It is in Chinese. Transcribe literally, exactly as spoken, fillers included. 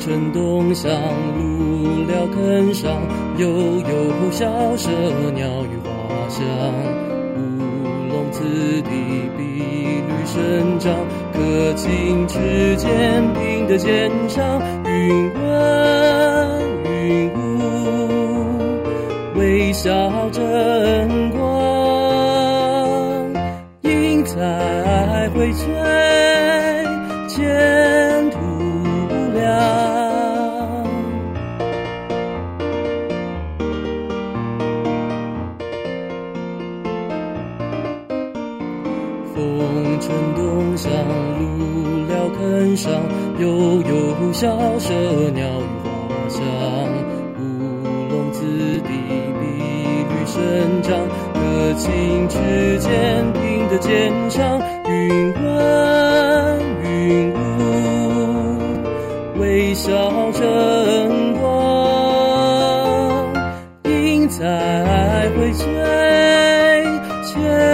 春冬香，入了坑上，悠悠小舍，鸟语花香。乌龙此地，碧绿生长，可亲齿间，平的肩上，云温云雾，微笑争光，英才荟萃，前途无量。风吹冬香，入了坑上，悠悠小舍，鸟语花香。乌龙此地，碧绿生长，可亲齿间，平的肩上，云温云雾，微笑争光，英才荟萃，前